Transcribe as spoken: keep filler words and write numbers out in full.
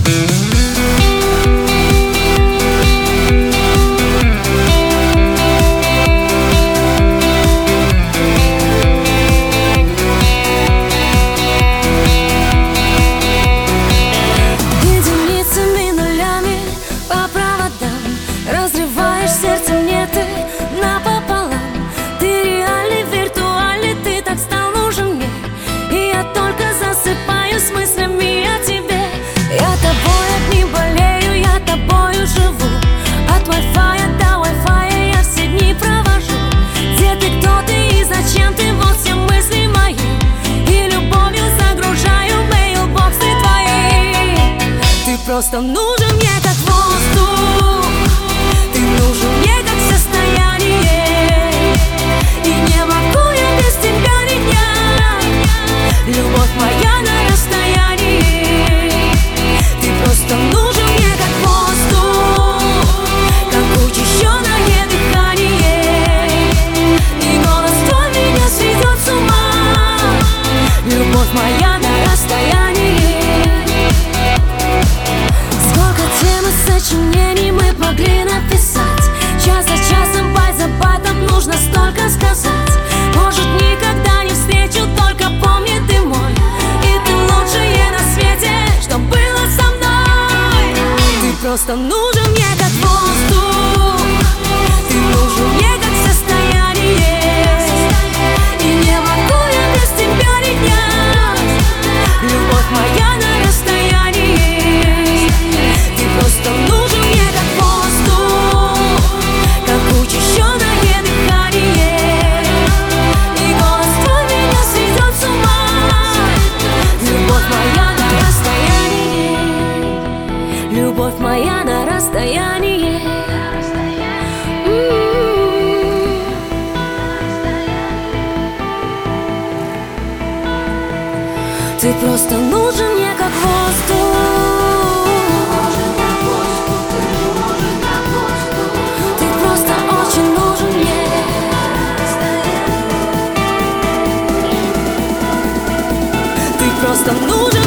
Просто нужен мне как воздух, ты нужен мне как состояние, и не могу я без тебя ни дня, любовь моя на расстоянии. Ты просто нужен мне как воздух, как учащенное дыхание, и голос твой меня сведет с ума, любовь моя на расстоянии. Сочинений мы могли написать, час за часом, байт за байтом, нужно столько сказать. Может, никогда не встречу, только помни, ты мой, и ты лучшее на свете, что было со мной. Ты просто нужен мне как воздух, ты нужен мне как состояние, и не могу я без тебя ни дня, любовь моя на расстоянии. Просто нужен мне как воздух, как учащенное дыхание, и голос твой меня сведет с ума, любовь моя на расстоянии, любовь моя на расстоянии. Ты просто нужен мне как воздух. Просто нужен